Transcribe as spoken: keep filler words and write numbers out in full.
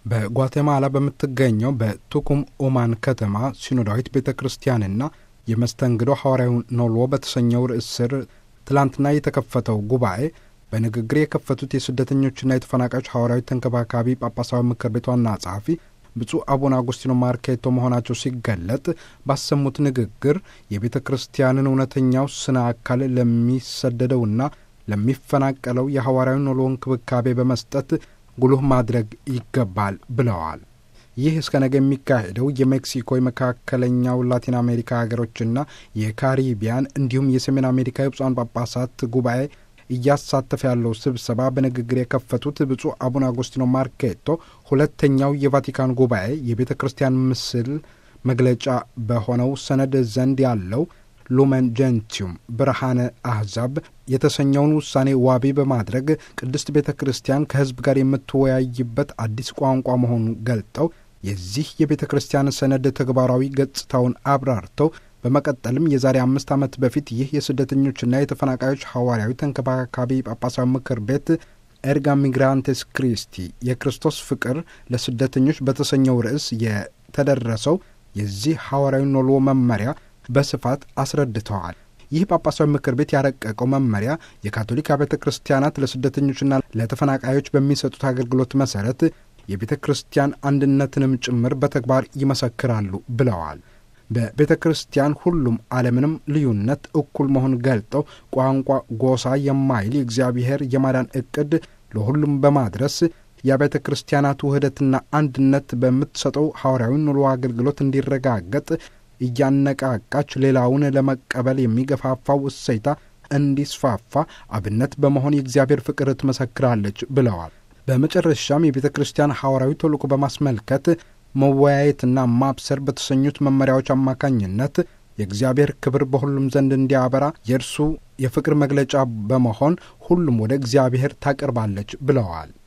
በጓቴማላ በምትገኘው በቱኩም ኦማን ከተማ ሲኖዳዊት ቤተ ክርስቲያንና የመስተንግዶ ሐዋርያዊ ኖልዎ በተሰኘው ርዕስ ስር ትላንትና የተከፈተው ጉባኤ በንግግር የከፈቱት የስደተኞችና የተፈናቃዮች ሐዋርያዊ ተንከባካቢ ጳጳሳዊ ምክር ቤት ዋና ጸሐፊ ብፁዕ አቡነ አጉስቲኖ ማርኬቶ መሆናቸው ሲገለጥ ባሰሙት ንግግር የቤተ ክርስቲያንን እውነተኛው ስነ አካል ለሚሰደደውና ለሚፈናቀለው የሐዋርያዊ ኖልዎ እንክብካቤ በመስጠት ጉልህ ማድረግ ይገባል ብለዋል። ይህ እስከ ነገ የሚካሄደው የሜክሲኮ የመካከለኛው ላቲን አሜሪካ ሀገሮችና የካሪቢያን እንዲሁም የሰሜን አሜሪካ የብፁዓን ጳጳሳት ጉባኤ እያሳተፈ ያለው ስብሰባ በንግግር የከፈቱት ብፁዕ አቡነ አጉስቲኖ ማርኬቶ ሁለተኛው የቫቲካን ጉባኤ የቤተ ክርስቲያን ምስል መግለጫ በሆነው ሰነድ ዘንድ ያለው ሉመን ጀንቲዩም ብርሃነ አሕዛብ የተሰኘውን ውሳኔ ዋቢ በማድረግ ቅድስት ቤተ ክርስቲያን ከሕዝብ ጋር የምትወያይበት አዲስ ቋንቋ መሆኑን ገልጠው የዚህ የቤተ ክርስቲያን ሰነድ ተግባራዊ ገጽታውን አብራርተው በመቀጠልም የዛሬ አምስት ዓመት በፊት ይህ የስደተኞችና የተፈናቃዮች ሐዋርያዊ ተንከባካቢ ጳጳሳዊ ምክር ቤት ኤርጋ ሚግራንቴስ ክሪስቲ የክርስቶስ ፍቅር ለስደተኞች በተሰኘው ርዕስ የተደረሰው የዚህ ሐዋርያዊ ኖልዎ መመሪያ በስፋት አስረድተዋል። ይህ ጳጳሳዊ ምክር ቤት ያረቀቀው መመሪያ የካቶሊክ ቤተ ክርስቲያናት ለስደተኞችና ለተፈናቃዮች በሚሰጡት አገልግሎት መሰረት የቤተ ክርስቲያን አንድነትንም ጭምር በተግባር ይመሰክራሉ ብለዋል። በቤተ ክርስቲያን ሁሉም አለምንም ልዩነት እኩል መሆን ገልጠው ቋንቋ፣ ጎሳ የማይል የእግዚአብሔር የማዳን ዕቅድ ለሁሉም በማድረስ የቤተ ክርስቲያናቱ ውህደትና አንድነት በምትሰጠው ሐዋርያዊ ኖልዎ አገልግሎት እንዲረጋገጥ እያነቃቃች ሌላውን ለመቀበል የሚገፋፋው እሴታ እንዲስፋፋ አብነት በመሆን የእግዚአብሔር ፍቅር ትመሰክራለች ብለዋል። በመጨረሻም የቤተ ክርስቲያን ሐዋርያዊ ተልእኮ በማስመልከት መወያየትና ማብሰር በተሰኙት መመሪያዎች አማካኝነት የእግዚአብሔር ክብር በሁሉም ዘንድ እንዲያበራ የእርሱ የፍቅር መግለጫ በመሆን ሁሉም ወደ እግዚአብሔር ታቀርባለች ብለዋል።